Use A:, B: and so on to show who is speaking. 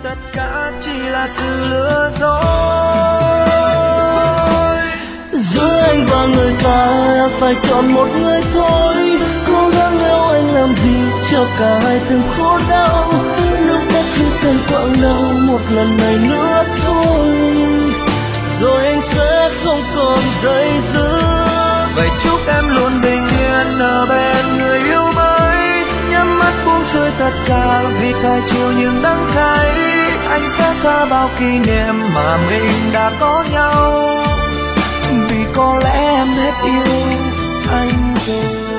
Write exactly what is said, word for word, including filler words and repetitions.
A: tất cả chỉ là sự lừa dối.
B: Giữa anh và người ta phải chọn một người thôi. Cố gắng yêu anh làm gì cho cả hai từng khổ đau. Nước mắt chỉ thành quãng đau một lần này nữa thôi, rồi anh sẽ không còn dây dưa.
A: Vậy chúc em luôn bình yên ở bên người yêu mới. Nhắm mắt buông rơi tất cả vì phải chịu những đắng cay. Anh sẽ xa bao kỷ niệm mà mình đã có nhau, vì có lẽ em hết yêu anh rồi.